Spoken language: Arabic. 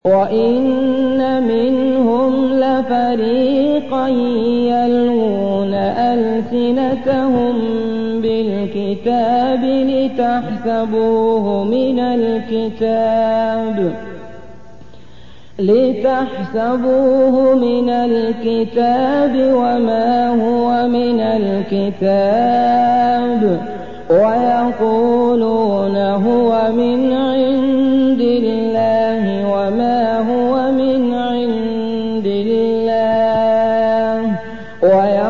وَإِنَّ مِنْهُمْ لَفَرِيقًا يَلْوُونَ أَلْسِنَتَهُم بِالْكِتَابِ لِتَحْسَبُوهُ مِنَ الْكِتَابِ وَمَا هُوَ مِنَ الْكِتَابِ وَيَقُولُونَ هُوَ مِنْ عِندِ اللَّهِ وَمَا هُوَ مِنْ عِندِ اللَّهِ